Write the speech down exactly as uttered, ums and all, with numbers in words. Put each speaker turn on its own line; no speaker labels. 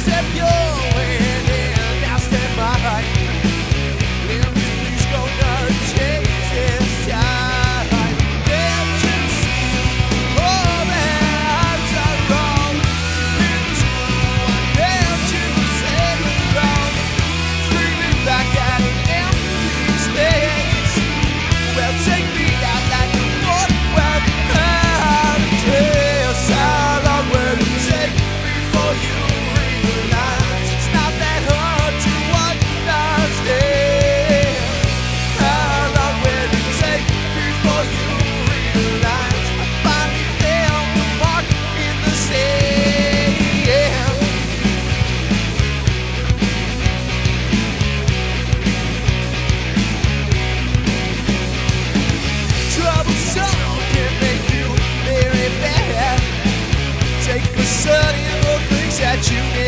step your way in, I'll step mine. Memories gonna change this time. Can't you see all that I've done wrong? Why can't you say it wrong? Screaming back at an empty space. Well, take me out like a photograph out of trace. How long will it take before you realize it's not that hard to understand? How long will it take before you realize I finally found the mark in the sand? Trouble sorrow can make you very bad. Take for certain the things that you